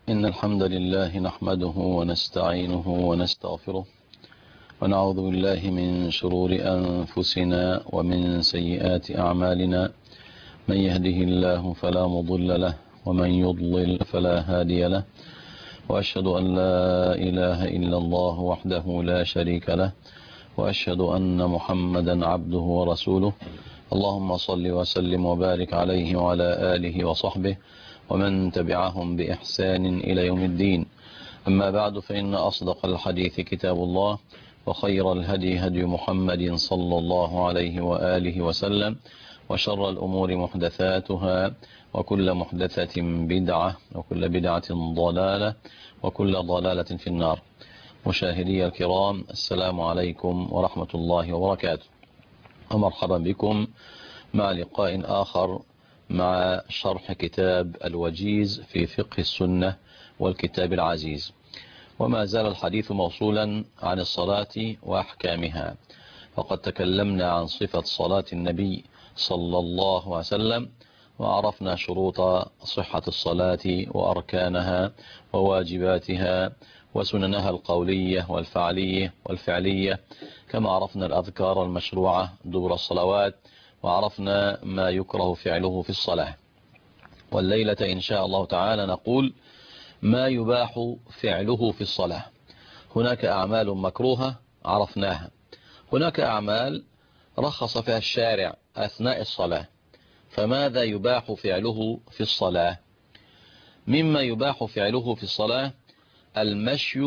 إن الحمد لله نحمده ونستعينه ونستغفره ونعوذ بالله من شرور أنفسنا ومن سيئات أعمالنا. من يهده الله فلا مضل له ومن يضلل فلا هادي له، وأشهد أن لا إله إلا الله وحده لا شريك له، وأشهد أن محمدا عبده ورسوله. اللهم صل وسلم وبارك عليه وعلى آله وصحبه ومن تبعهم بإحسان إلى يوم الدين. أما بعد، فإن أصدق الحديث كتاب الله، وخير الهدي هدي محمد صلى الله عليه وآله وسلم، وشر الأمور محدثاتها، وكل محدثة بدعة، وكل بدعة ضلالة، وكل ضلالة في النار. مشاهدي الكرام، السلام عليكم ورحمة الله وبركاته، ومرحبا بكم مع لقاء آخر مع شرح كتاب الوجيز في فقه السنة والكتاب العزيز. وما زال الحديث موصولا عن الصلاة وأحكامها، وقد تكلمنا عن صفة صلاة النبي صلى الله عليه وسلم، وعرفنا شروط صحة الصلاة وأركانها وواجباتها وسننها القولية والفعلية، كما عرفنا الأذكار المشروعة دبر الصلوات، وعرفنا ما يكره فعله في الصلاة. والليلة إن شاء الله تعالى نقول ما يباح فعله في الصلاة. هناك أعمال مكروهة عرفناها، هناك أعمال رخص فيها الشارع أثناء الصلاة، فماذا يباح فعله في الصلاة؟ مما يباح فعله في الصلاة المشي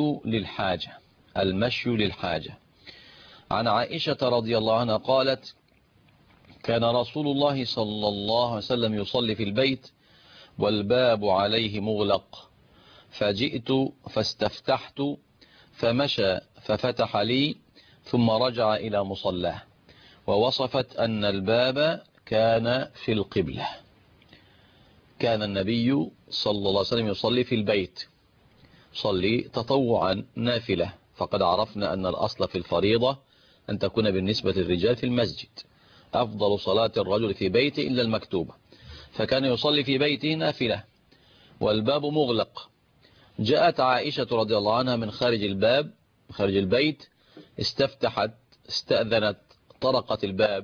للحاجة. عن عائشة رضي الله عنها قالت: كان رسول الله صلى الله عليه وسلم يصلي في البيت والباب عليه مغلق، فجئت فاستفتحت فمشى ففتح لي ثم رجع إلى مصلاه، ووصفت أن الباب كان في القبلة. كان النبي صلى الله عليه وسلم يصلي في البيت، صلي تطوعا نافلة، فقد عرفنا أن الأصل في الفريضة أن تكون بالنسبة للرجال في المسجد، أفضل صلاة الرجل في بيته إلا المكتوبة، فكان يصلي في بيته نافلة والباب مغلق. جاءت عائشة رضي الله عنها من خارج البيت، استأذنت، طرقت الباب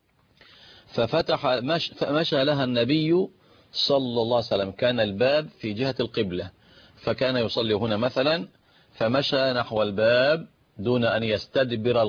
فمشى لها النبي صلى الله عليه وسلم. كان الباب في جهة القبلة، فكان يصلي هنا مثلا، فمشى نحو الباب دون أن يستدبر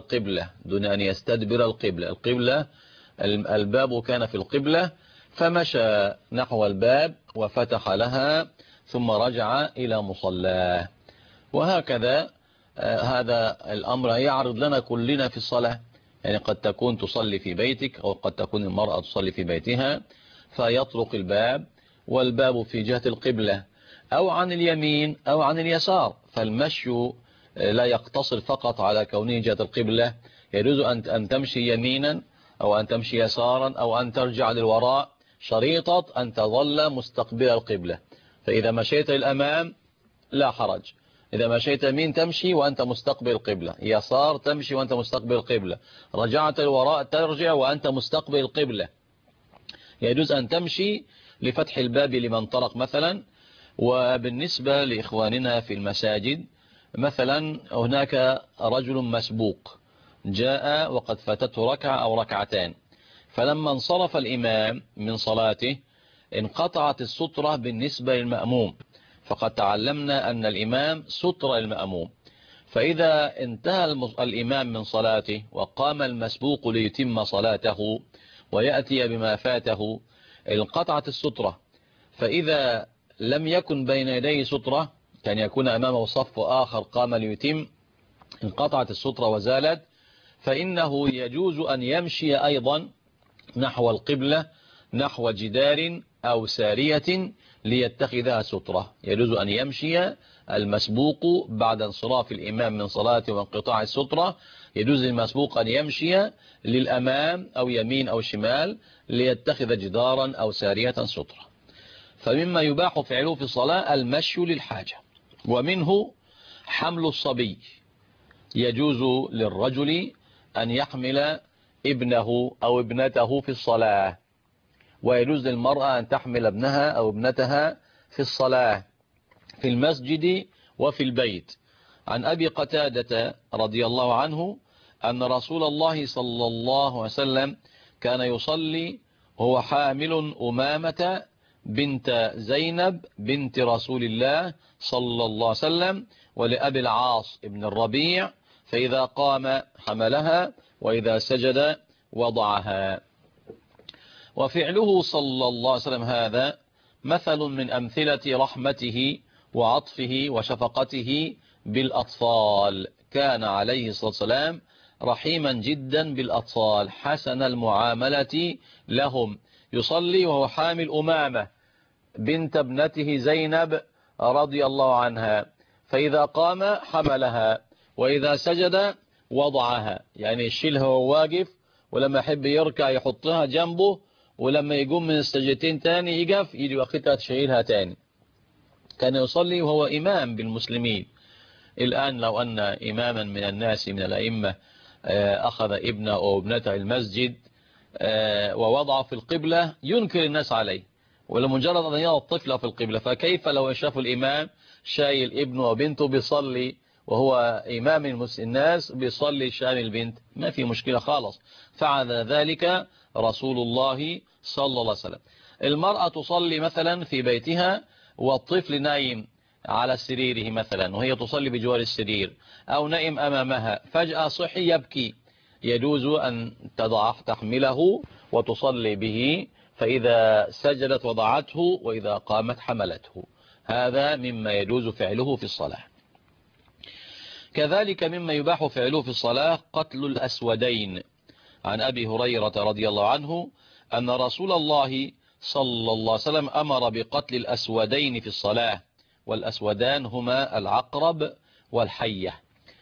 القبلة. الباب كان في القبلة، فمشى نحو الباب وفتح لها ثم رجع إلى مصلاه. وهكذا هذا الأمر يعرض لنا كلنا في الصلاة. يعني قد تكون تصلي في بيتك، أو قد تكون المرأة تصلي في بيتها، فيطرق الباب والباب في جهة القبلة أو عن اليمين أو عن اليسار، فالمشي لا يقتصر فقط على كونه جهة القبلة، يجوز أن تمشي يمينا أو أن تمشي يسارا أو أن ترجع للوراء، شريطة أن تظل مستقبل القبلة. فإذا مشيت للأمام لا حرج، إذا مشيت يمين تمشي وأنت مستقبل القبلة، يسار تمشي وأنت مستقبل القبلة، رجعت الوراء ترجع وأنت مستقبل القبلة. يجوز أن تمشي لفتح الباب لمن طرق مثلا. وبالنسبة لإخواننا في المساجد مثلا، هناك رجل مسبوق جاء وقد فاتته ركعة أو ركعتان، فلما انصرف الإمام من صلاته انقطعت السترة بالنسبة للمأموم، فقد تعلمنا أن الإمام ستر المأموم، فإذا انتهى الإمام من صلاته وقام المسبوق ليتم صلاته ويأتي بما فاته انقطعت السترة. فإذا لم يكن بين يديه سترة، كان يكون أمامه صف آخر قام ليتم، انقطعت السترة وزالت، فإنه يجوز أن يمشي أيضا نحو القبلة، نحو جدار أو سارية ليتخذها سترة. يجوز أن يمشي المسبوق بعد انصراف الإمام من صلاته وانقطاع السترة، يجوز للمسبوق أن يمشي للأمام أو يمين أو شمال ليتخذ جدارا أو سارية سترة. فمما يباح فعله في الصلاة المشي للحاجة. ومنه حمل الصبي، يجوز للرجل أن يحمل ابنه أو ابنته في الصلاة، ويجوز للمرأة أن تحمل ابنها أو ابنتها في الصلاة. في المسجد وفي البيت. عن أبي قتادة رضي الله عنه أن رسول الله صلى الله عليه وسلم كان يصلي وهو حامل أمامة بنت زينب بنت رسول الله صلى الله عليه وسلم ولأبي العاص ابن الربيع، فإذا قام حملها وإذا سجد وضعها. وفعله صلى الله عليه وسلم هذا مثل من أمثلة رحمته وعطفه وشفقته بالأطفال. كان عليه الصلاة والسلام رحيما جدا بالأطفال حسن المعاملة لهم. يصلي وهو حامل أمامة بنت ابنته زينب رضي الله عنها، فإذا قام حملها وإذا سجد وضعها، يعني يشيلها وهو واقف، ولما يحب يركع يحطها جنبه، ولما يقوم من السجدتين تاني يقف يجي واخدها تشيلها تاني. كان يصلي وهو إمام بالمسلمين. الآن لو أن إماما من الناس من الأئمة أخذ ابنه أو ابنته المسجد ووضعه في القبلة ينكر الناس عليه، ولمجرد أن يرى الطفل في القبلة، فكيف لو شاف الإمام شايل ابنه وبنته بيصلي وهو إمام الناس بيصلي شان البنت؟ ما في مشكلة خالص. فعل ذلك رسول الله صلى الله عليه وسلم. المرأة تصلي مثلا في بيتها والطفل نايم على سريره مثلا وهي تصلي بجوار السرير، أو نائم أمامها فجأة صحي يبكي، يجوز أن تحمله وتصلي به، فإذا سجدت وضعته وإذا قامت حملته. هذا مما يجوز فعله في الصلاة. كذلك مما يباح فعله في الصلاة قتل الأسودين. عن أبي هريرة رضي الله عنه أن رسول الله صلى الله عليه وسلم أمر بقتل الأسودين في الصلاة، والأسودان هما العقرب والحية.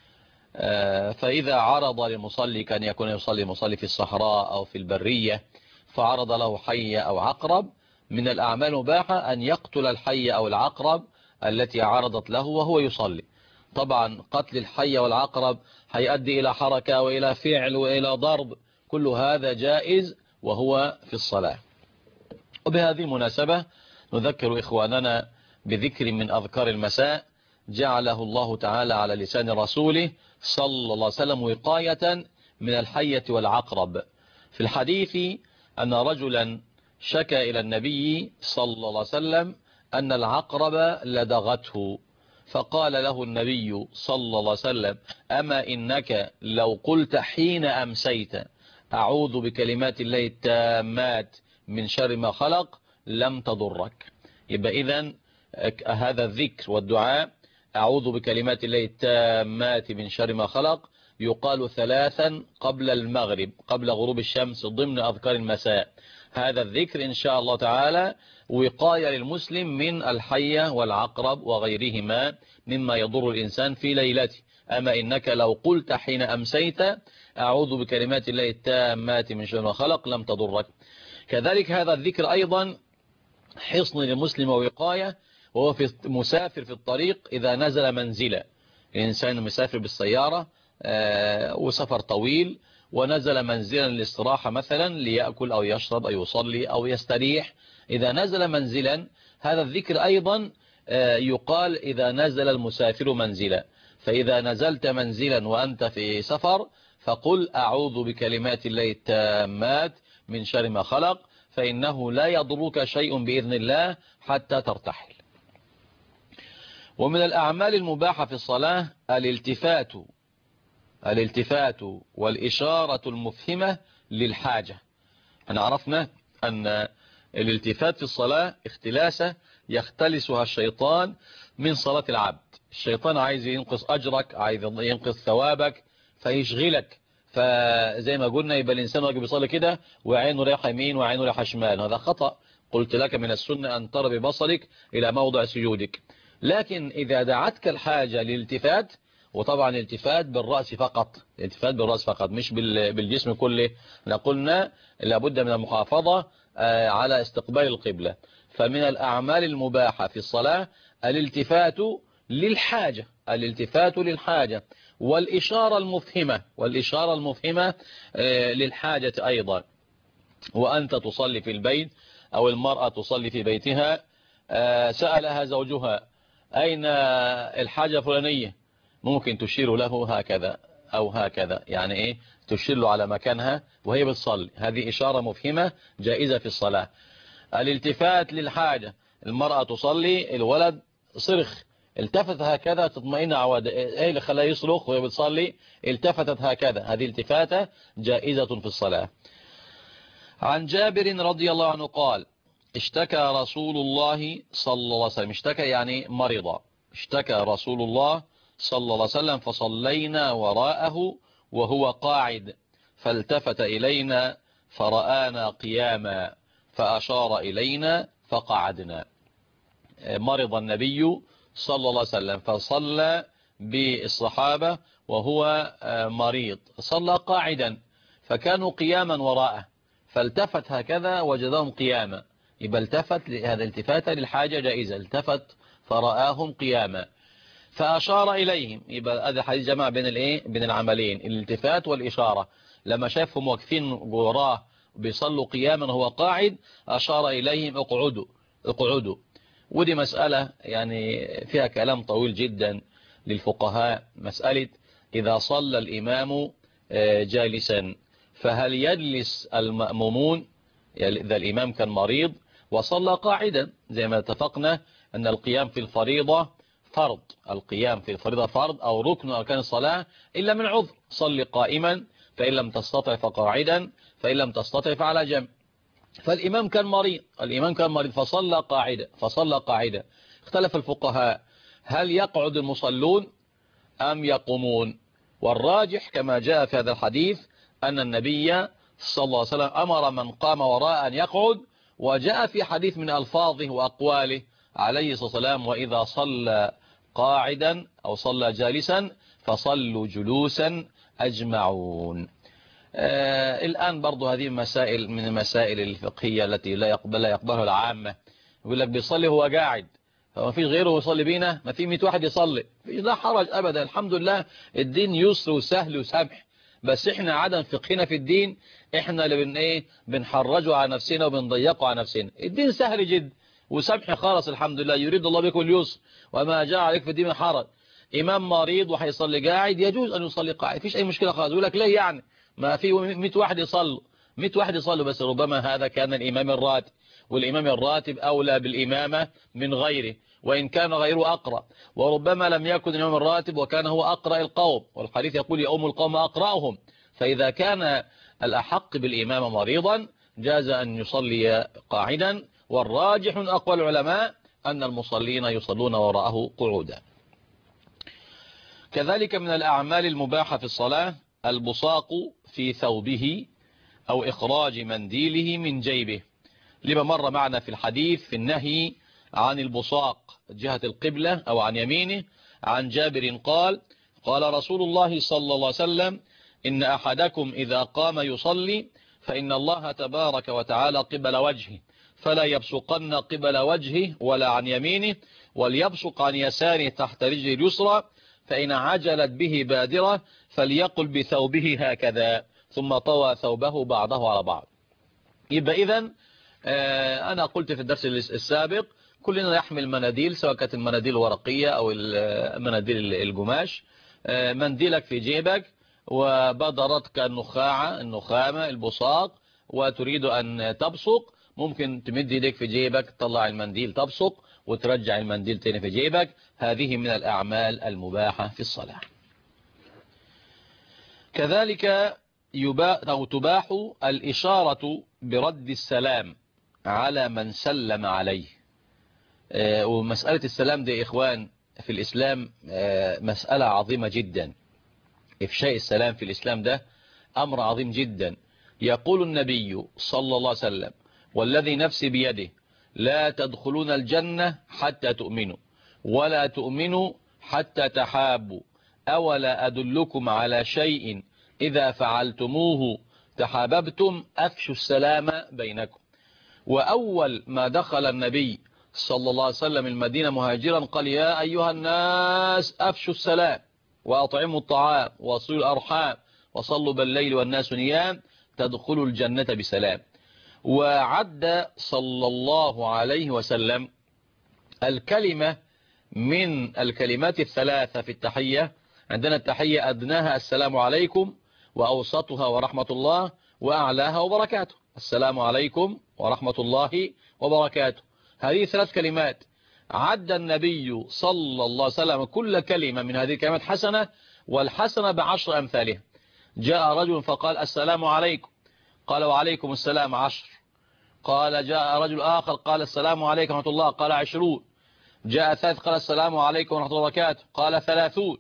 فإذا عرض للمصلي، كان يكون يصلي المصلي في الصحراء أو في البرية، فعرض له حية أو عقرب، من الأعمال المباحة أن يقتل الحية أو العقرب التي عرضت له وهو يصلي. طبعا قتل الحية والعقرب هيؤدي إلى حركة وإلى فعل وإلى ضرب، كل هذا جائز وهو في الصلاة. وبهذه المناسبة نذكر إخواننا بذكر من أذكار المساء جعله الله تعالى على لسان رسوله صلى الله عليه وسلم وقاية من الحية والعقرب. في الحديث أن رجلا شكى إلى النبي صلى الله عليه وسلم أن العقرب لدغته، فقال له النبي صلى الله عليه وسلم: أما إنك لو قلت حين أمسيت أعوذ بكلمات الله التامات من شر ما خلق لم تضرك. يبقى إذن هذا الذكر والدعاء أعوذ بكلمات الله التامات من شر ما خلق يقال 3 قبل المغرب، قبل غروب الشمس، ضمن أذكار المساء. هذا الذكر إن شاء الله تعالى وقاية للمسلم من الحية والعقرب وغيرهما مما يضر الإنسان في ليلته. أما إنك لو قلت حين أمسيت أعوذ بكلمات الله التامات من شر ما خلق لم تضرك. كذلك هذا الذكر أيضا حصن للمسلم ووقاية، وهو في مسافر في الطريق إذا نزل منزلا. الإنسان مسافر بالسيارة وسفر طويل ونزل منزلا للاستراحة مثلا ليأكل أو يشرب أو يصلي أو يستريح، إذا نزل منزلا هذا الذكر أيضا يقال إذا نزل المسافر منزلا. فإذا نزلت منزلا وأنت في سفر فقل أعوذ بكلمات الله التامات من شر ما خلق، فإنه لا يضرك شيء بإذن الله حتى ترتحل. ومن الأعمال المباحة في الصلاة الالتفات والإشارة المفهمة للحاجة. احنا عرفنا أن الالتفات في الصلاة اختلاسة يختلسها الشيطان من صلاة العبد. الشيطان عايز ينقص أجرك، عايز ينقص ثوابك، فيشغلك. فزي ما قلنا يبقى الإنسان واقف بيصلي كده وعينه رايحة يمين وعينه رايحة شمال، هذا خطأ. قلت لك من السنة أن ترى ببصرك إلى موضع سجودك. لكن إذا دعتك الحاجة للالتفات، وطبعا الالتفات بالرأس فقط، الالتفات بالرأس فقط مش بالجسم كله، قلنا لابد من المحافظة على استقبال القبلة. فمن الأعمال المباحة في الصلاة الالتفات للحاجة، الالتفات للحاجة والإشارة المفهمة للحاجة أيضا. وأنت تصلي في البيت أو المرأة تصلي في بيتها، سألها زوجها أين الحاجة الفلانية، ممكن تشير له هكذا أو هكذا، يعني إيه، تشير له على مكانها وهي بتصلي، هذه إشارة مفهمة جائزة في الصلاة. الالتفات للحاجة، المرأة تصلي، الولد صرخ، التفت هكذا تطمئن عوادة، ايه اللي خلاه يصرخ وهي بتصلي؟ التفتت هكذا، هذه التفاتة جائزة في الصلاة. عن جابر رضي الله عنه قال: اشتكى رسول الله صلى الله عليه وسلم، اشتكى يعني مرض، اشتكى رسول الله صلى الله عليه وسلم فصلينا وراءه وهو قاعد، فالتفت إلينا فرآنا قياما فأشار إلينا فقعدنا. مرض النبي صلى الله عليه وسلم فصلى بالصحابة وهو مريض، صلى قاعدا فكانوا قياما وراءه، فالتفت هكذا وجدهم قياما، يبقى التفت، هذا التفات للحاجة جائزة، التفت فرآهم قياما فأشار إليهم، يبقى هذا حديث جمع بين الايه، بين العملين، الالتفات والإشارة. لما شافهم واقفين وراه بيصلوا قياما وهو قاعد أشار إليهم اقعدوا اقعدوا. ودي مسألة يعني فيها كلام طويل جدا للفقهاء، مسألة إذا صلى الإمام جالسا فهل يجلس المأمومون؟ إذا الإمام كان مريض وصلى قاعدا، زي ما اتفقنا أن القيام في الفريضة فرض، القيام في الفريضة فرض أو ركن أركان الصلاة إلا من عذر، صل قائما فإن لم تستطع فقاعدا فإن لم تستطع فعلى جنب. فالإمام كان مريض، الإمام كان مريض فصلى قاعدة، اختلف الفقهاء هل يقعد المصلون أم يقومون؟ والراجح كما جاء في هذا الحديث أن النبي صلى الله عليه وسلم أمر من قام وراء أن يقعد، وجاء في حديث من ألفاظه وأقواله عليه الصلاة والسلام: وإذا صلى قاعدا أو صلى جالسا فصلوا جلوسا أجمعون. الآن برضو هذه مسائل من المسائل الفقهية التي لا يقبلها العامة، يقول لك بيصلي هو قاعد، فما فيش غيره يصلي بينا، ما في 100 واحد يصلي، فيش لا حرج أبدا، الحمد لله الدين يسر وسهل وسمح، بس احنا عدم فقهنا في الدين احنا اللي بنحرجه على نفسنا وبنضيقه على نفسنا. الدين سهل جدا وسمح خالص الحمد لله، يريد الله بكم اليسر وما جاء عليك في الدين من حرج. إمام مريض وهيصلي قاعد يجوز أن يصلي قاعد، فيش أي مشكلة خالص. يقول لك ليه يعني ما في 100 واحد يصلوا، 100 واحد يصلوا، بس ربما هذا كان الإمام الراتب، والإمام الراتب أولى بالإمامة من غيره وإن كان غيره أقرأ، وربما لم يكن الإمام الراتب وكان هو أقرأ القوم، والحديث يقول يؤم القوم أقرأهم، فإذا كان الأحق بالإمام مريضا جاز أن يصلي قاعدا، والراجح من أقوال العلماء أن المصلين يصلون وراءه قعودا. كذلك من الأعمال المباحة في الصلاة البصاق في ثوبه أو إخراج منديله من جيبه، لما مر معنا في الحديث في النهي عن البصاق جهة القبلة أو عن يمينه. عن جابر قال: قال رسول الله صلى الله عليه وسلم: إن أحدكم إذا قام يصلي فإن الله تبارك وتعالى قبل وجهه، فلا يبصقن قبل وجهه ولا عن يمينه، وليبصق عن يساره تحت رجل اليسرى، فإن عجلت به بادرة فليقل بثوبه هكذا، ثم طوى ثوبه بعضه على بعض. يبقى إذن أنا قلت في الدرس السابق كلنا يحمل مناديل، سواء كانت المناديل الورقية أو المناديل القماش. منديلك في جيبك وبدرتك النخامة البصاق وتريد أن تبصق، ممكن تمد يديك في جيبك تطلع المنديل تبصق وترجع المنديل تاني في جيبك، هذه من الأعمال المباحة في الصلاة. كذلك تباح الإشارة برد السلام على من سلم عليه. ومسألة السلام دي إخوان في الإسلام مسألة عظيمة جدا، إفشاء السلام في الإسلام ده أمر عظيم جدا. يقول النبي صلى الله عليه وسلم: والذي نفسي بيده لا تدخلون الجنة حتى تؤمنوا ولا تؤمنوا حتى تحابوا، أولا أدلكم على شيء إذا فعلتموه تحاببتم، أفشوا السلام بينكم. وأول ما دخل النبي صلى الله عليه وسلم المدينة مهاجرا قال: يا أيها الناس أفشوا السلام وأطعموا الطعام وصلوا الأرحام وصلوا بالليل والناس نيام تدخلوا الجنة بسلام. وعد صلى الله عليه وسلم الكلمة من الكلمات الثلاثة في التحية. عندنا التحية أدناها السلام عليكم، وأوسطها ورحمة الله، وأعلاها وبركاته. السلام عليكم ورحمة الله وبركاته. هذه 3 كلمات عد النبي صلى الله عليه وسلم كل كلمة من هذه الكلمات حسنة، والحسنة ب10 أمثالها. جاء رجل فقال السلام عليكم، قال وعليكم السلام 10. قال جاء رجل آخر قال السلام عليكم ورحمة الله، قال 20. جاء ثالث قال السلام عليكم ورحمة الله وبركاته، قال 30.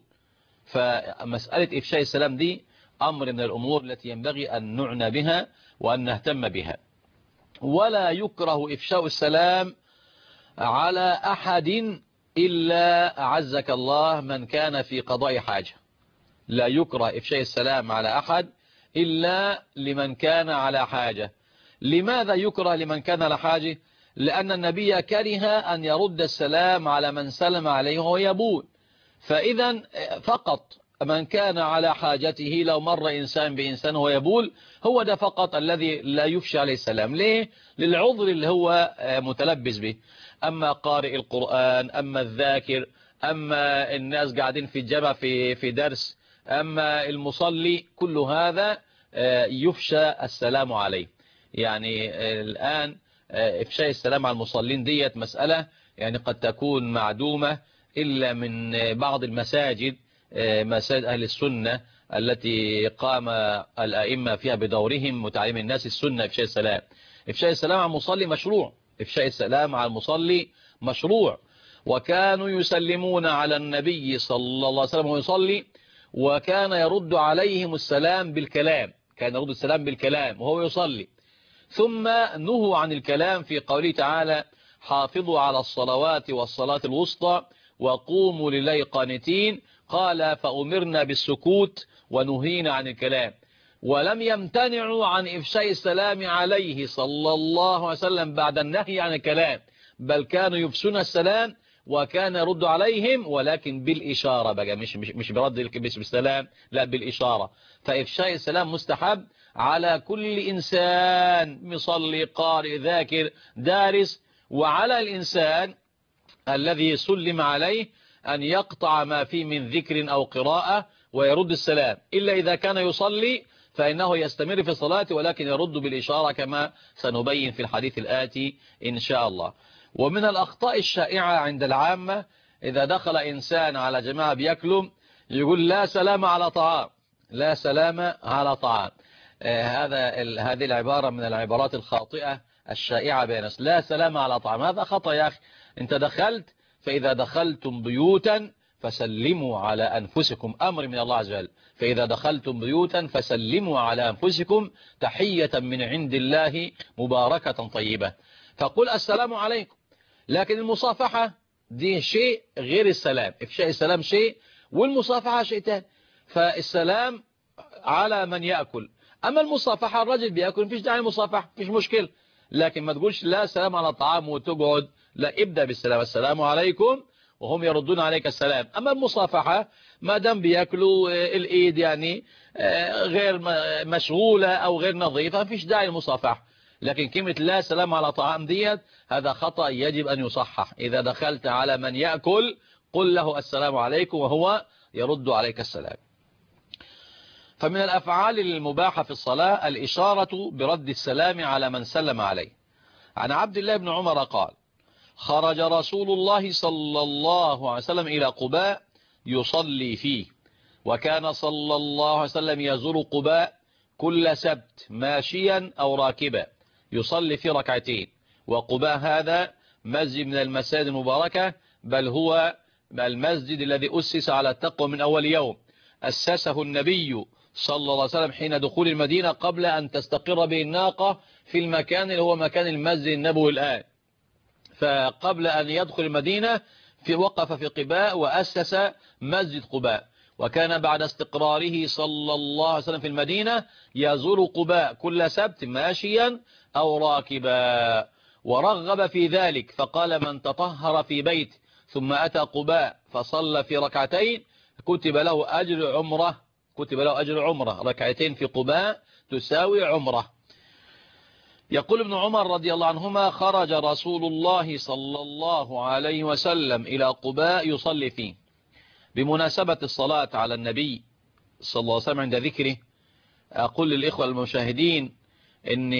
فمسألة إفشاء السلام دي أمر من الأمور التي ينبغي أن نعنى بها وأن نهتم بها. ولا يكره إفشاء السلام على أحد إلا أعزك الله من كان في قضاء حاجة. لا يكره إفشاء السلام على أحد إلا لمن كان على حاجة. لماذا يكره لمن كان على حاجة؟ لأن النبي كره أن يرد السلام على من سلم عليه وهو يبول. فإذا فقط من كان على حاجته، لو مر إنسان بإنسان وهو يبول، هو ده فقط الذي لا يفشى عليه السلام. ليه؟ للعذر اللي هو متلبس به. أما قارئ القرآن، أما الذاكر، أما الناس قاعدين في الجامع في درس، أما المصلي، كل هذا يفشى السلام عليه. يعني الآن إفشاء السلام على المصلين ديت مسألة يعني قد تكون معدومة إلا من بعض المساجد، مساجد أهل السنة التي قام الأئمة فيها بدورهم متعلم الناس السنة. إفشاء السلام، إفشاء السلام على المصلي مشروع. إفشاء السلام على المصلي مشروع. وكانوا يسلمون على النبي صلى الله عليه وسلم ويصلي، وكان يرد عليهم السلام بالكلام، كان يرد السلام بالكلام وهو يصلي. ثم نهوا عن الكلام في قوله تعالى حافظوا على الصلوات والصلاة الوسطى وقوموا لله قانتين. قال فأمرنا بالسكوت ونهينا عن الكلام. ولم يمتنعوا عن إفشاء السلام عليه صلى الله عليه وسلم بعد النهي عن الكلام، بل كانوا يفشون السلام وكان يرد عليهم، ولكن بالإشارة بقى، مش برد بالسلام، لا بالإشارة. فإفشاء السلام مستحب على كل إنسان مصلي قارئ ذاكر دارس. وعلى الإنسان الذي سلم عليه أن يقطع ما فيه من ذكر أو قراءة ويرد السلام، إلا إذا كان يصلي فإنه يستمر في الصلاة، ولكن يرد بالإشارة كما سنبين في الحديث الآتي إن شاء الله. ومن الأخطاء الشائعة عند العامة إذا دخل إنسان على جماعة بيأكلوا يقول لا سلام على طعام، لا سلام على طعام. هذه العبارة من العبارات الخاطئة الشائعة بين الناس. لا سلام على طعام، هذا خطأ يا أخي. أنت دخلت، فإذا دخلتم بيوتا فسلموا على أنفسكم، أمر من الله عز وجل. فإذا دخلتم بيوتا فسلموا على أنفسكم تحية من عند الله مباركة طيبة. فقل السلام عليكم. لكن المصافحة دي شيء غير السلام. إفشاء السلام شيء والمصافحة شيء تاني. فالسلام على من يأكل، أما المصافحة الرجل بيأكل مفيش داعي المصافحة، مفيش مشكلة. لكن ما تقولش لا سلام على الطعام وتقعد، لا، ابدأ بالسلام، السلام عليكم، وهم يردون عليك السلام. أما المصافحة ما دام بيأكلوا الإيد يعني غير مشغولة أو غير نظيفة، مفيش داعي المصافحة. لكن كلمة لا سلام على طعام ديت هذا خطأ يجب أن يصحح. إذا دخلت على من يأكل قل له السلام عليكم وهو يرد عليك السلام. فمن الأفعال المباحة في الصلاة الإشارة برد السلام على من سلم عليه. عن عبد الله بن عمر قال خرج رسول الله صلى الله عليه وسلم إلى قباء يصلي فيه، وكان صلى الله عليه وسلم يزور قباء كل سبت ماشيا أو راكبا يصلي في ركعتين. وقباء هذا مسجد من المساجد المباركة، بل هو المسجد الذي أسس على التقوى من أول يوم. أسسه النبي صلى الله عليه وسلم حين دخول المدينة قبل أن تستقر به الناقة في المكان اللي هو مكان المسجد النبوي الآن. فقبل أن يدخل المدينة وقف في قباء وأسس مسجد قباء. وكان بعد استقراره صلى الله عليه وسلم في المدينة يزور قباء كل سبت ماشيا أو راكبا، ورغب في ذلك فقال من تطهر في بيت ثم أتى قباء فصلى في ركعتين كتب له أجر عمره، كتب له أجر عمره. ركعتين في قباء تساوي عمره. يقول ابن عمر رضي الله عنهما: خرج رسول الله صلى الله عليه وسلم إلى قباء يصلي فيه. بمناسبة الصلاة على النبي صلى الله عليه وسلم عند ذكره، أقول للإخوة المشاهدين إن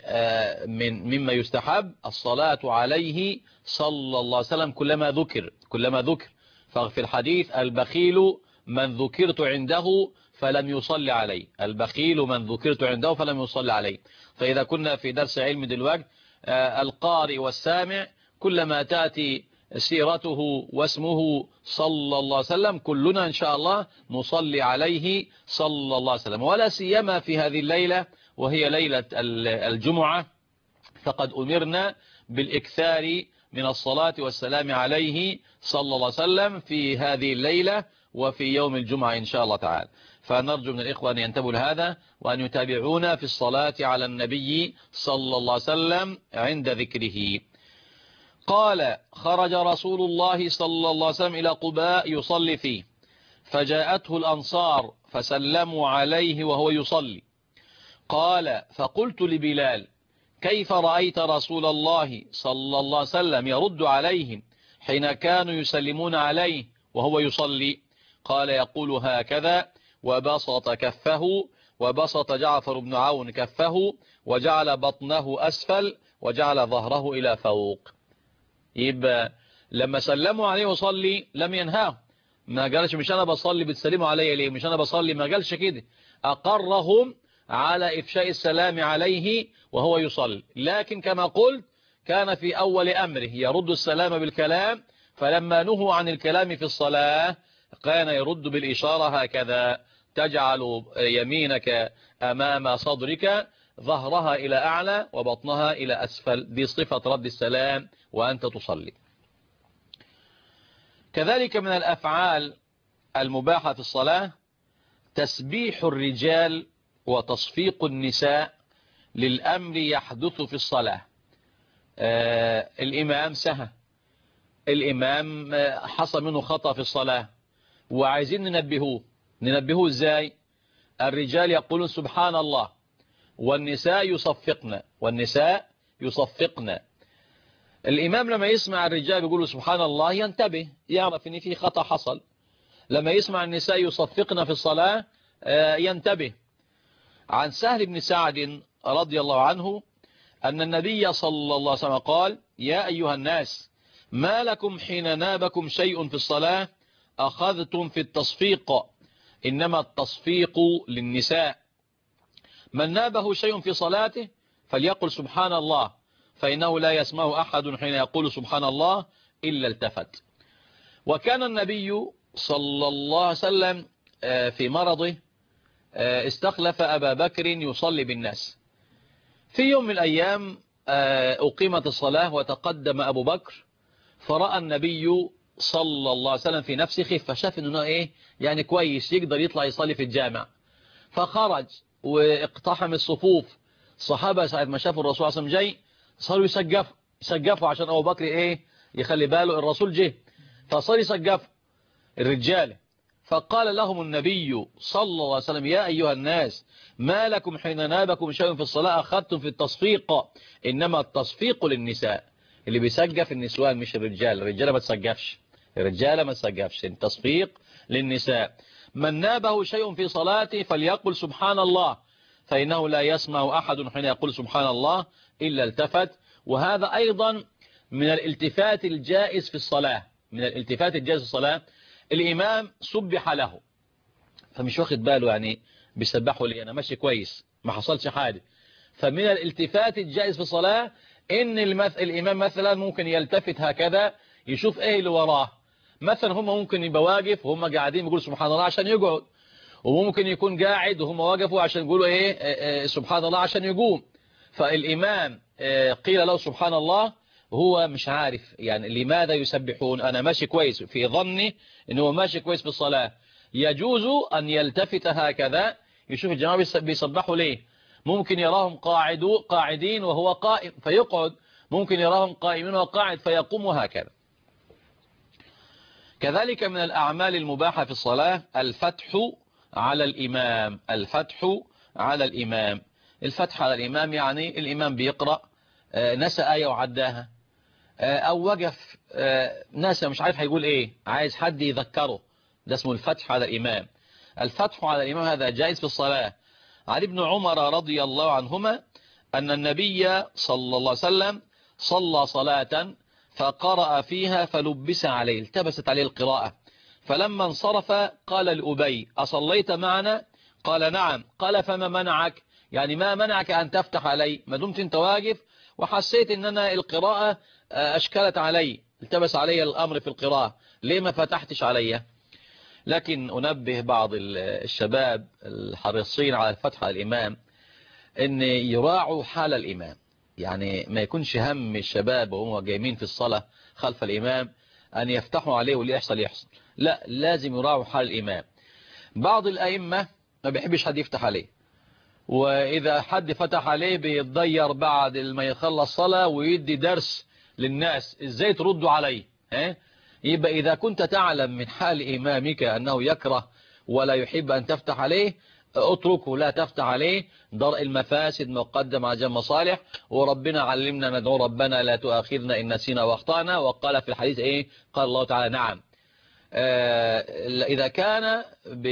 مما يستحب الصلاة عليه صلى الله عليه وسلم كلما ذكر. ففي الحديث: البخيل من ذكرت عنده فلم يصلي عليه، البخيل من ذكرت عنده فلم يصلي عليه. فإذا كنا في درس علم دلوقتي، القارئ والسامع كلما تأتي سيرته واسمه صلى الله عليه وسلم كلنا إن شاء الله نصلي عليه صلى الله عليه وسلم. ولا سيما في هذه الليلة وهي ليلة الجمعة، فقد أمرنا بالإكثار من الصلاة والسلام عليه صلى الله عليه وسلم في هذه الليلة وفي يوم الجمعة إن شاء الله تعالى. فنرجو من الإخوة أن ينتبهوا لهذا وأن يتابعونا في الصلاة على النبي صلى الله عليه وسلم عند ذكره. قال: خرج رسول الله صلى الله عليه وسلم إلى قباء يصلي فيه، فجاءته الأنصار فسلموا عليه وهو يصلي. قال: فقلت لبلال: كيف رأيت رسول الله صلى الله عليه وسلم يرد عليهم حين كانوا يسلمون عليه وهو يصلي؟ قال: يقول هكذا، وبسط كفه، وبسط جعفر بن عون كفه، وجعل بطنه أسفل، وجعل ظهره إلى فوق. يبقى لما سلموا عليه وصلي لم ينهاه، ما قالش مش أنا بصلي بتسلموا علي ليه، مش أنا بصلي، ما قالش كده، أقرهم على إفشاء السلام عليه وهو يصلي. لكن كما قلت كان في أول أمره يرد السلام بالكلام، فلما نهوا عن الكلام في الصلاة كان يرد بالإشارة هكذا: تجعل يمينك أمام صدرك، ظهرها إلى أعلى وبطنها إلى أسفل. دي صفة رد السلام وأنت تصلي. كذلك من الأفعال المباحة في الصلاة تسبيح الرجال وتصفيق النساء للأمر يحدث في الصلاة. الإمام سهى، الإمام حصل منه خطأ في الصلاة وعايزين ننبهوه إزاي؟ الرجال يقولون سبحان الله، والنساء يصفقن. الإمام لما يسمع الرجال يقولوا سبحان الله ينتبه، يعرف ان في خطأ حصل. لما يسمع النساء يصفقن في الصلاة ينتبه. عن سهل بن سعد رضي الله عنه أن النبي صلى الله عليه وسلم قال: يا أيها الناس، ما لكم حين نابكم شيء في الصلاة أخذتم في التصفيق، إنما التصفيق للنساء. من نابه شيء في صلاته فليقل سبحان الله، فإنه لا يسمع أحد حين يقول سبحان الله إلا التفت. وكان النبي صلى الله عليه وسلم في مرضه استخلف أبا بكر يصلي بالناس. في يوم من الأيام أقيمت الصلاة وتقدم أبو بكر، فرأى النبي صلى الله عليه وسلم في نفسه خفة، شاف إنه يعني كويس يقدر يطلع يصلي في الجامع، فخرج واقتحم الصفوف. الصحابة ساعة ما شافوا الرسول صلى الله عليه وسلم جاي صاروا يسقفوا عشان أبو بكر يخلي باله الرسول جه، فصار يسقفوا الرجال. فقال لهم النبي صلى الله عليه وسلم: يا أيها الناس، ما لكم حين نابكم شيء في الصلاة أخذتم في التصفيق، إنما التصفيق للنساء. اللي بيسقف النسوان مش الرجال، الرجالة ما تسقفش، التصفيق للنساء. من نابه شيء في صلاته فليقل سبحان الله، فإنه لا يسمع أحد حين يقول سبحان الله إلا التفت. وهذا أيضا من الالتفات الجائز في الصلاة، الإمام سبح له فمش واخد باله، بيسبحوا لي أنا ماشي كويس ما حصلش حاجة. فمن الالتفات الجائز في الصلاة إن الإمام مثلا ممكن يلتفت هكذا يشوف اللي وراه. مثلا هم ممكن يبقى واقف وهم قاعدين يقولوا سبحان الله عشان يقعد، وممكن يكون قاعد وهم واقفوا عشان يقولوا سبحان الله عشان يقوم. فالإمام قيل له سبحان الله، هو مش عارف لماذا يسبحون، أنا ماشي كويس، في ظني أنه ماشي كويس في الصلاة. يجوز أن يلتفت هكذا يشوف الجماعة بيسبحوا ليه. ممكن يراهم قاعدين وهو قائم فيقعد، ممكن يراهم قائمين وهو قاعد فيقوم، وهكذا. كذلك من الأعمال المباحة في الصلاة الفتح على الإمام. الفتح على الإمام يعني الإمام بيقرأ نسى آية وعداها، أو وقف ناسا مش عارف هيقول إيه، عايز حد يذكره، ده اسمه الفتح على الإمام. الفتح على الإمام هذا جائز في الصلاة. عن ابن عمر رضي الله عنهما أن النبي صلى الله عليه وسلم صلى صلاة فقرأ فيها فلبس عليه، التبست عليه القراءة، فلما انصرف قال لأبي أصليت معنا؟ قال نعم. قال فما منعك؟ يعني ما منعك أن تفتح علي ما دمت انت واقف وحسيت ان انا القراءة اشكلت علي، التبس علي الامر في القراءة، ليه ما فتحتش علي؟ لكن انبه بعض الشباب الحريصين على الفتح على الامام ان يراعوا حال الامام، يعني ما يكونش هم الشباب وهم جايين في الصلاة خلف الامام ان يفتحوا عليه واللي يحصل، لا، لازم يراعوا حال الامام. بعض الائمة ما بيحبش حد يفتح عليه، وإذا حد فتح عليه بيتضير بعد ما يخلص صلاة ويدي درس للناس إزاي تردوا عليه. يبقى إذا كنت تعلم من حال إمامك أنه يكره ولا يحب أن تفتح عليه، اتركه، لا تفتح عليه، درء المفاسد مقدم على جمع مصالح. وربنا علمنا ندعو ربنا لا تؤاخذنا إن نسينا واخطأنا، وقال في الحديث قال الله تعالى نعم. إذا كان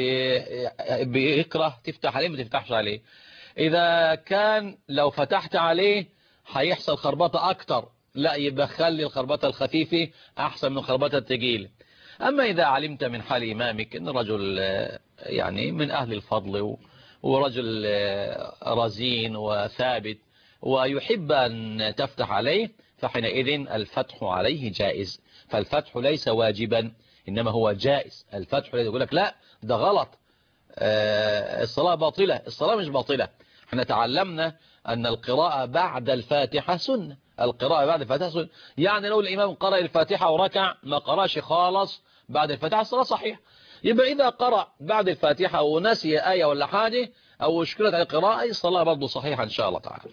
بيكره تفتح عليه ما تفتحش عليه. إذا كان لو فتحت عليه هيحصل خربطة أكتر، لا، يبقى خلي الخربطة الخفيفة أحسن من الخربطة الثقيلة. أما إذا علمت من حال إمامك أن رجل يعني من أهل الفضل ورجل رزين وثابت ويحب أن تفتح عليه، فحينئذ الفتح عليه جائز. فالفتح ليس واجبا إنما هو جائز. الفتح ليس يقول لك لا ده غلط، الصلاة باطلة. الصلاة مش باطلة. احنا تعلمنا أن القراءة بعد الفاتحة سنة. القراءة بعد الفاتحة سنة، يعني لو الإمام قرأ الفاتحة وركع ما قرأش خالص بعد الفاتحة الصلاة صحيح. يبقى إذا قرأ بعد الفاتحة ونسي آية ولا حاجة أو اشكلت على القراءة الصلاة برضه صحيحة إن شاء الله تعالى.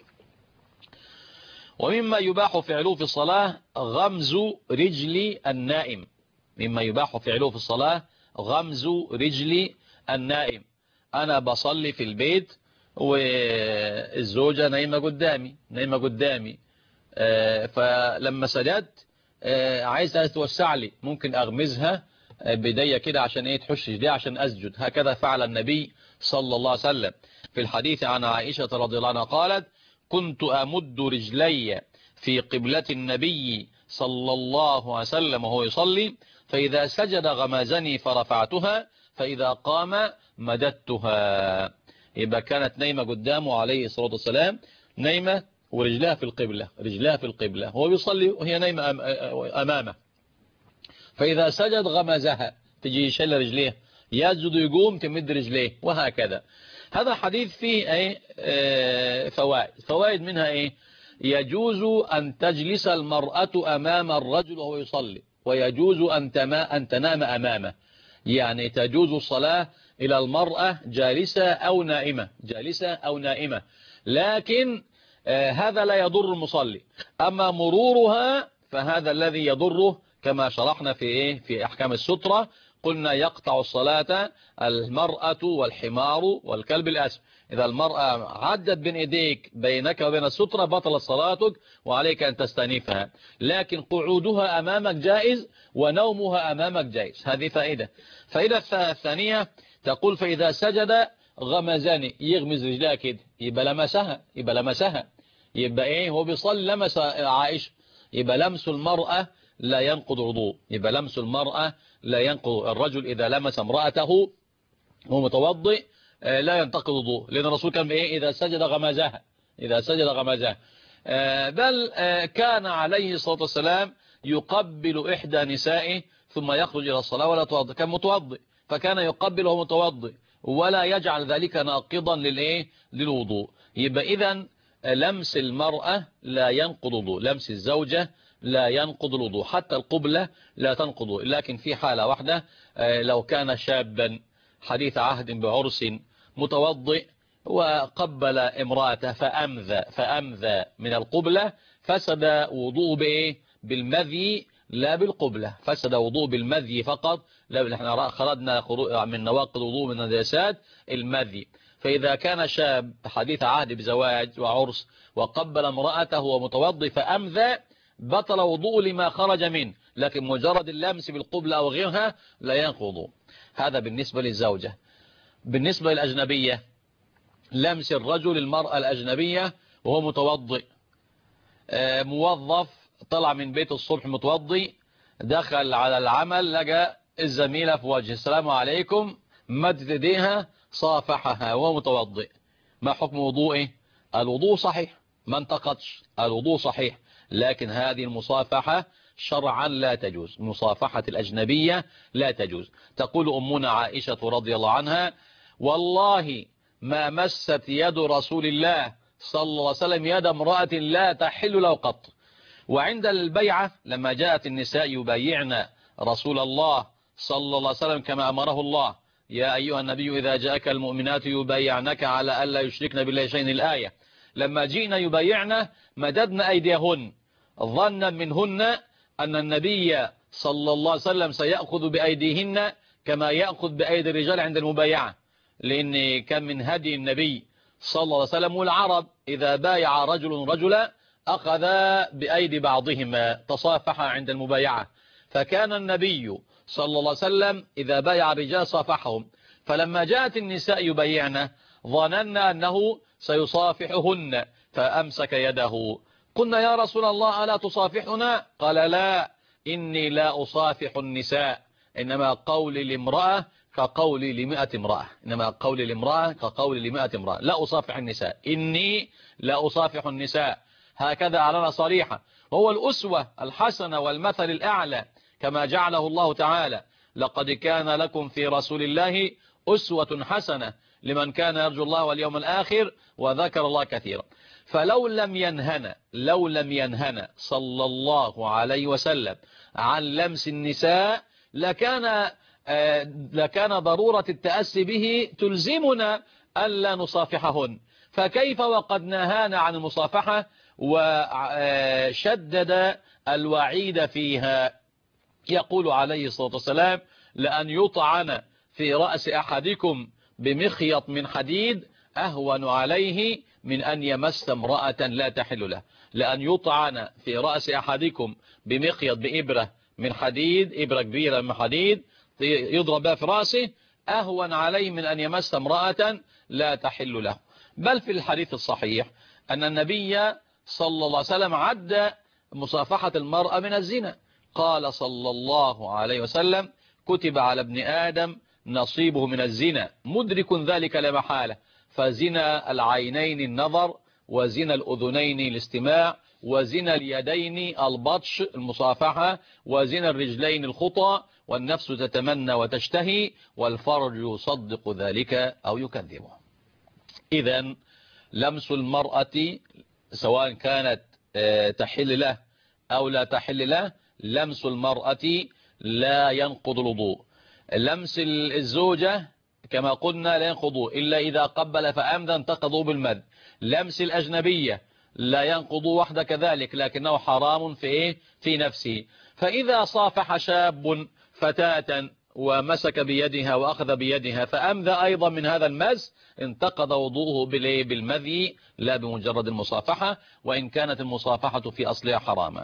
ومما يباح فعله في الصلاة غمز رجل النائم. مما يباح فعله في الصلاة غمز رجل النائم. أنا بصلي في البيت والزوجة نايمة قدامي فلما سجدت عايز توسع لي، ممكن أغمزها بداية كده عشان تحش دي عشان أسجد. هكذا فعل النبي صلى الله عليه وسلم في الحديث عن عائشة رضي الله عنها قالت كنت أمد رجلي في قبلة النبي صلى الله عليه وسلم وهو يصلي، فإذا سجد غمزني فرفعتها، فإذا قام مددتها. يبقى كانت نايمة قدامه عليه الصلاة والسلام، نايمة ورجلها في القبلة، هو بيصلي وهي نايمة أمامه، فإذا سجد غمزها، تجي يشل رجليه، يسجد يقوم تمد رجليه، وهكذا. هذا حديث فيه فوائد منها يجوز أن تجلس المرأة أمام الرجل وهو يصلي، ويجوز أن تنام أمامه. يعني تجوز الصلاة إلى المرأة جالسة أو نائمة، لكن هذا لا يضر المصلي. أما مرورها فهذا الذي يضره، كما شرحنا في أحكام السترة، قلنا يقطع الصلاة المرأة والحمار والكلب الأسود. إذا المرأة عدت بين إيديك بينك وبين السترة بطلت صلاتك وعليك أن تستنيفها، لكن قعودها أمامك جائز ونومها أمامك جائز. هذه فائدة الثانية تقول فإذا سجد غمزاني، يغمز رجلها كده، يبقى لمسها يبقى هو بيصلي لمس عائشة، يبقى لمس المرأة لا ينقض الوضوء. الرجل إذا لمس امرأته وهو متوضئ لا ينتقض الوضوء، لأن الرسول كان إذا سجد غمزها. بل كان عليه الصلاة والسلام يقبل إحدى نسائه ثم يخرج إلى الصلاة ولا توضئ، كان متوضئ، فكان يقبل وهو متوضئ ولا يجعل ذلك ناقضا للوضوء. يبقى إذن لمس المرأة لا ينقض الوضوء، لمس الزوجة لا ينقض الوضوء، حتى القبلة لا تنقض، لكن في حالة واحدة، لو كان شابا حديث عهد بعرس متوضئ وقبل امرأته فأمذى من القبلة، فسد وضوء بالمذي لا بالقبلة، فسد وضوء بالمذي فقط. احنا خرجنا من نواقض وضوء من النجاسات المذي. فإذا كان شاب حديث عهد بزواج وعرس وقبل امرأته ومتوضي فأمذى بطل وضوء لما خرج منه، لكن مجرد اللمس بالقبلة أو غيرها لا ينقض. هذا بالنسبة للزوجة. بالنسبة للأجنبية، لمس الرجل المرأة الأجنبية وهو متوضئ، موظف طلع من بيت الصبح متوضي، دخل على العمل لقى الزميلة في وجه السلام عليكم، مدت ايديها صافحها وهو متوضئ، ما حكم وضوئه؟ الوضوء صحيح، ما انتقضش، الوضوء صحيح، لكن هذه المصافحة شرعا لا تجوز، مصافحة الأجنبية لا تجوز. تقول أمنا عائشة رضي الله عنها: والله ما مست يد رسول الله صلى الله عليه وسلم يد امرأة لا تحل له قط. وعند البيعة لما جاءت النساء يبايعن رسول الله صلى الله عليه وسلم كما أمره الله: يا أيها النبي إذا جاءك المؤمنات يبايعنك على ألا يشركن بالله شيئا، الآية. لما جئنا يبايعن مددنا أيديهن ظنا منهن أن النبي صلى الله عليه وسلم سيأخذ بأيديهن كما يأخذ بأيدي الرجال عند المبايعة، لأن كان من هدي النبي صلى الله عليه وسلم والعرب إذا بايع رجل رجلا أخذ بأيدي بعضهما، تصافح عند المبايعة. فكان النبي صلى الله عليه وسلم إذا بايع الرجال صافحهم، فلما جاءت النساء يبايعن ظننا أنه سيصافحهن فأمسك يده. قلنا: يا رسول الله ألا تصافحنا؟ قال: لا، إني لا أصافح النساء، إنما قولي لامرأة كقولي لمئة امرأة، إنما قولي لامرأة كقولي لمئة امرأة، لا أصافح النساء، إني لا أصافح النساء. هكذا أعلن صريحة، وهو الأسوة الحسنة والمثل الأعلى كما جعله الله تعالى: لقد كان لكم في رسول الله أسوة حسنة لمن كان يرجو الله واليوم الآخر وذكر الله كثيرا. فلو لم ينهنا صلى الله عليه وسلم عن لمس النساء لكان ضرورة التأسي به تلزمنا ألا نصافحهن، فكيف وقد نهانا عن المصافحة وشدد الوعيد فيها؟ يقول عليه الصلاة والسلام: لأن يطعن في رأس أحدكم بمخيط من حديد أهون عليه من أن يمس امرأة لا تحل له. لأن يطعن في رأس أحدكم بمخيط بإبرة من حديد، إبرة كبيرة من حديد يضرب بها في رأسه، أهون عليه من أن يمس امرأة لا تحل له. بل في الحديث الصحيح أن النبي صلى الله عليه وسلم عد مصافحة المرأة من الزنا، قال صلى الله عليه وسلم: كتب على ابن آدم نصيبه من الزنا مدرك ذلك لا محالة، فزنا العينين النظر، وزنا الأذنين الاستماع، وزنا اليدين البطش المصافحة، وزنا الرجلين الخطى، والنفس تتمنى وتشتهي، والفرج يصدق ذلك أو يكذبه. إذن لمس المرأة سواء كانت تحل له أو لا تحل له، لمس المرأة لا ينقض الوضوء. لمس الزوجة كما قلنا لا ينقض إلا إذا قبل فأمذى انتقضوا بالمد. لمس الأجنبية لا ينقض وحده كذلك، لكنه حرام في نفسه. فإذا صافح شاب فتاة ومسك بيدها وأخذ بيدها فأمذى أيضا من هذا المس، انتقض وضوءه بالمذي لا بمجرد المصافحة، وإن كانت المصافحة في أصلها حراما.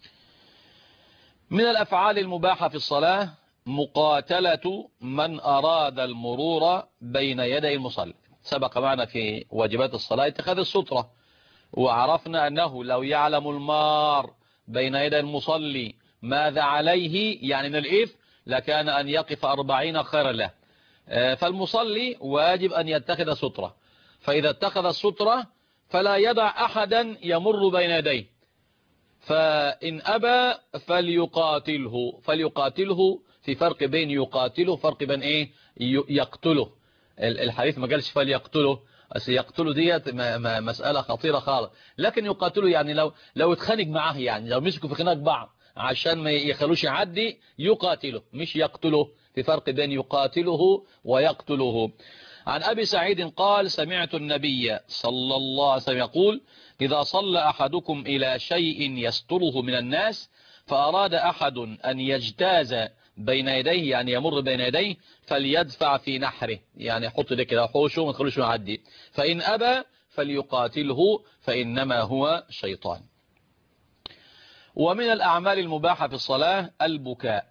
من الأفعال المباحة في الصلاة مقاتلة من أراد المرور بين يدي المصلي. سبق معنا في واجبات الصلاة اتخاذ السترة، وعرفنا أنه لو يعلم المار بين يدي المصلي ماذا عليه يعني من الإثم لكان أن يقف 40 خيرا له. فالمصلي واجب أن يتخذ سترة، فإذا اتخذ السترة فلا يدع أحدا يمر بين يديه، فإن أبى فليقاتله. في فرق بين يقاتله فرق بين يقتله. الحديث ما قالش فليقتله، بس يقتله ديت مسألة خطيرة خالص، لكن يقاتله يعني لو اتخانق معاه، يعني لو مسكوا في خناق بعض عشان ما يخلوش يعدي يقاتله مش يقتله. في فرق بين يقاتله ويقتله. عن أبي سعيد قال: سمعت النبي صلى الله عليه وسلم يقول: إذا صلى أحدكم إلى شيء يستره من الناس فأراد أحد أن يجتاز بين يديه يعني يمر بين يديه فليدفع في نحره، يعني يحط ده كده حوشه وما تخلوش يعدي. فإن أبى فليقاتله فإنما هو شيطان. ومن الأعمال المباحة في الصلاة البكاء.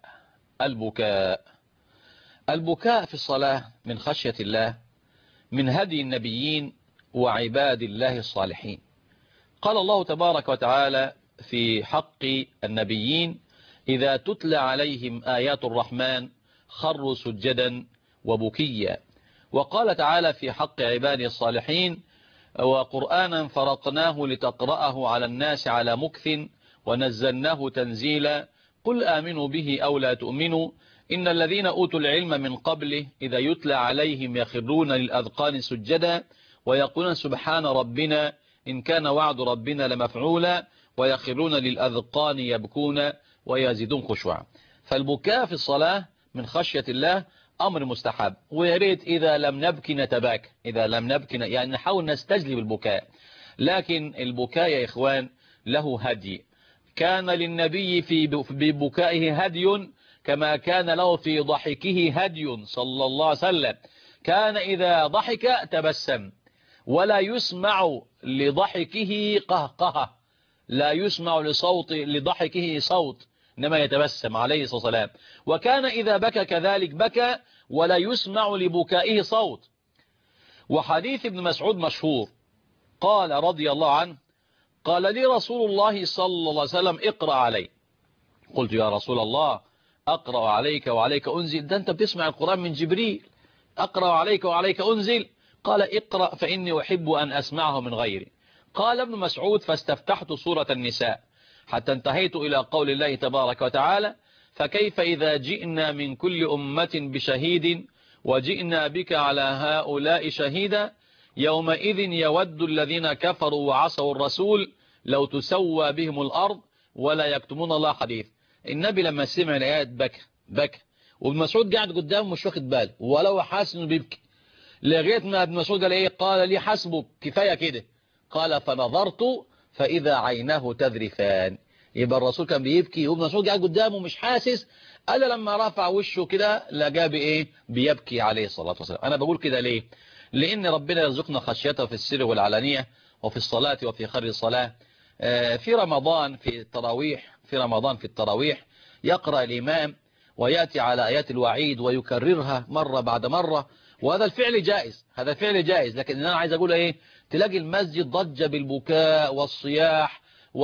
البكاء في الصلاة من خشية الله، من هدي النبيين وعباد الله الصالحين. قال الله تبارك وتعالى في حق النبيين: إذا تتلى عليهم آيات الرحمن خروا سجدا وبكيا. وقال تعالى في حق عباده الصالحين: وقرآنا فرقناه لتقرأه على الناس على مكث ونزلناه تنزيلا قل آمنوا به أو لا تؤمنوا إن الذين أوتوا العلم من قبله إذا يتلى عليهم يخرون للأذقان سجدا ويقولون سبحان ربنا إن كان وعد ربنا لمفعولا ويخرون للأذقان يبكون ويزيدون خشوعا. فالبكاء في الصلاة من خشية الله أمر مستحب، ويا ريت إذا لم نبكي نتباكى، إذا لم نبكي يعني نحاول نستجلب البكاء. لكن البكاء يا إخوان له هدي، كان للنبي في ببكائه هدي كما كان له في ضحكه هدي صلى الله عليه وسلم. كان إذا ضحك تبسم ولا يسمع لضحكه قهقهة، لا يسمع لضحكه صوت، إنما يتبسم عليه الصلاة والسلام. وكان إذا بكى كذلك بكى ولا يسمع لبكائه صوت. وحديث ابن مسعود مشهور قال رضي الله عنه: قال لي رسول الله صلى الله عليه وسلم اقرأ علي. قلت يا رسول الله أقرأ عليك وعليك أنزل؟ ده أنت بتسمع القرآن من جبريل، أقرأ عليك وعليك أنزل؟ قال اقرأ فإني أحب أن أسمعه من غيري. قال ابن مسعود فاستفتحت سورة النساء حتى انتهيت إلى قول الله تبارك وتعالى: فكيف إذا جئنا من كل أمة بشهيد وجئنا بك على هؤلاء شهيدا يومئذ يود الذين كفروا وعصوا الرسول لو تسوى بهم الأرض ولا يكتمون الله حديث. النبي لما سمع الآيات بكى وابن مسعود قاعد قدامه مش واخد باله ولو حاسس انه بيبكي، لغايه ما ابن مسعود قال ايه؟ قال لي حسبك كفايه كده. قال فنظرت فإذا عيناه تذرفان. يبقى الرسول كان بيبكي وابن مسعود قاعد قدامه مش حاسس، قال لما رفع وشه كده لقى بايه؟ بيبكي عليه الصلاة والسلام. أنا بقول كده ليه؟ لأن ربنا يرزقنا خشيته في السر والعلانية وفي الصلاة وفي خير الصلاة. في رمضان في التراويح يقرأ الإمام ويأتي على آيات الوعيد ويكررها مرة بعد مرة، وهذا الفعل جائز، لكن أنا عايز أقول إيه؟ تلاقي المسجد ضج بالبكاء والصياح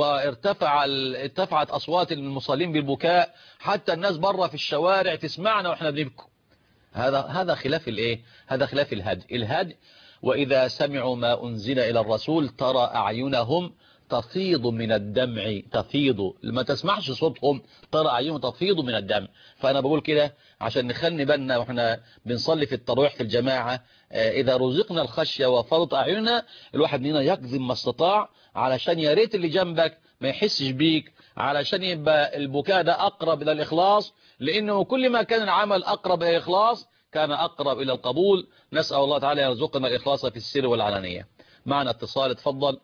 ارتفعت أصوات المصلين بالبكاء، حتى الناس بره في الشوارع تسمعنا وإحنا بنبكي. هذا خلاف الإيه؟ هذا خلاف الهدي. وإذا سمعوا ما أنزل إلى الرسول ترى أعينهم تفيض من الدمع، لما تسمعش صوتهم ترى أعينهم تفيض من الدمع. فأنا بقول كده عشان نخلي بالنا وإحنا بنصلي في التراويح في الجماعة، إذا رزقنا الخشية وفرط أعيننا الواحد مننا يقدم ما استطاع علشان يا ريت اللي جنبك ما يحسش بيك، علشان يبقى البكاء ده أقرب إلى الإخلاص، لأنه كل ما كان العمل أقرب إلى الإخلاص كان أقرب إلى القبول. نسأل الله تعالى يرزقنا الإخلاص في السر والعلانية. معنا اتصال، اتفضل.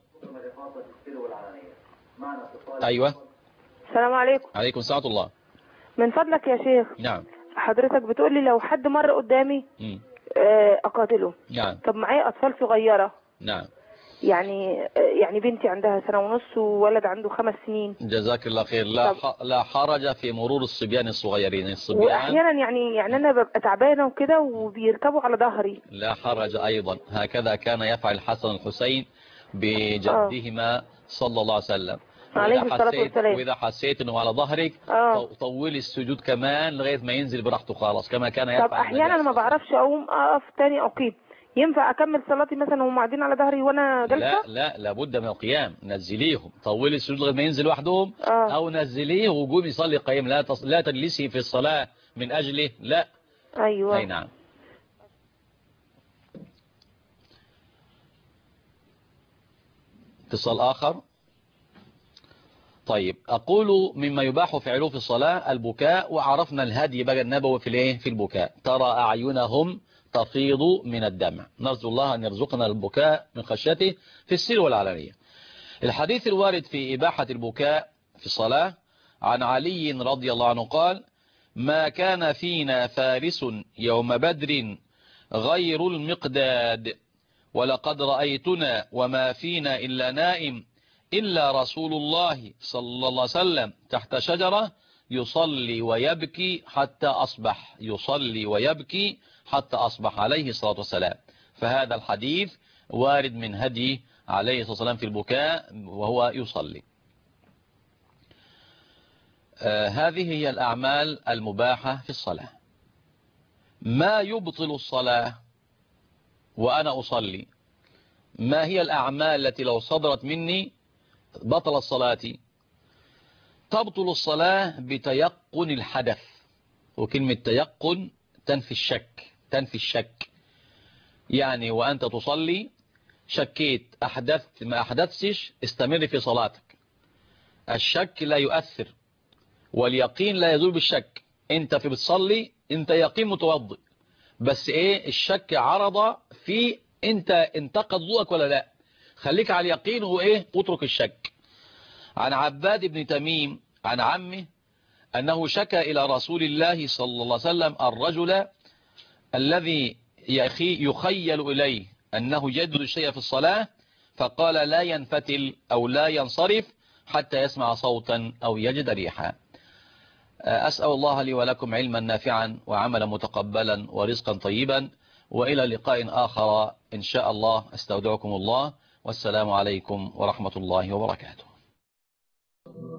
أيوة. السلام عليكم. عليكم السلام ورحمة الله. من فضلك يا شيخ. نعم. حضرتك بتقولي لو حد مر قدامي أقاتله. نعم. طب معايا أطفال صغيرة. نعم. يعني بنتي عندها 1.5 سنة وولد عنده 5 سنين. جزاك الله خير. لا حرج في مرور الصبيان الصغيرين. وأحيانا يعني أنا ببقى تعبانة وكده وبيركبوا على ظهري. لا حرج أيضا، هكذا كان يفعل الحسن والحسين بجدهما صلى الله عليه وسلم. وإذا حسيت أنه على ظهرك طولي السجود كمان لغاية ما ينزل براحته خلاص كما كان يفعل. طب أحيانا ما بعرفش أقوم أقف تاني أقيم، ينفع أكمل صلاتي مثلا وهم قاعدين على ظهري وأنا جالسة؟ لا لابد من القيام. نزليهم، طولي السجود لغاية ما ينزل وحدهم أو نزليه وقومي صلي قيم. لا تجلسي في الصلاة من أجله، لا. أيوة. أي نعم. اتصال آخر. طيب، أقول مما يباح فعله في الصلاة البكاء، وعرفنا الهدي بقى النبوي في البكاء. ترى أعينهم تفيض من الدمع. نرجو الله أن يرزقنا البكاء من خشيته في السر والعلانية. الحديث الوارد في إباحة البكاء في الصلاة عن علي رضي الله عنه قال: ما كان فينا فارس يوم بدر غير المقداد، ولقد رأيتنا وما فينا إلا نائم إلا رسول الله صلى الله عليه وسلم تحت شجرة يصلي ويبكي حتى أصبح، يصلي ويبكي حتى أصبح عليه الصلاة والسلام. فهذا الحديث وارد من هدي عليه الصلاة والسلام في البكاء وهو يصلي. هذه هي الأعمال المباحة في الصلاة. ما يبطل الصلاة وأنا أصلي؟ ما هي الأعمال التي لو صدرت مني بطل صلاتي؟ تبطل الصلاة بتيقن الحدث، وكلمة تيقن تنفي الشك، تنفي الشك. يعني وأنت تصلي شكيت، أحدثت ما أحدثتش، استمر في صلاتك. الشك لا يؤثر، واليقين لا يزول بالشك. انت في بتصلي انت يقين متوضئ، بس ايه الشك عرض في انت انتقد وضوءك ولا لا. خليك على اليقين وايه اترك الشك. عن عباد بن تميم عن عمه أنه شكى إلى رسول الله صلى الله عليه وسلم الرجل الذي يخيل إليه أنه يجدد الشيء في الصلاة، فقال لا ينفتل أو لا ينصرف حتى يسمع صوتا أو يجد ريحا. أسأل الله لي ولكم علما نافعا وعملا متقبلا ورزقا طيبا، وإلى لقاء آخر إن شاء الله. استودعكم الله، والسلام عليكم ورحمة الله وبركاته.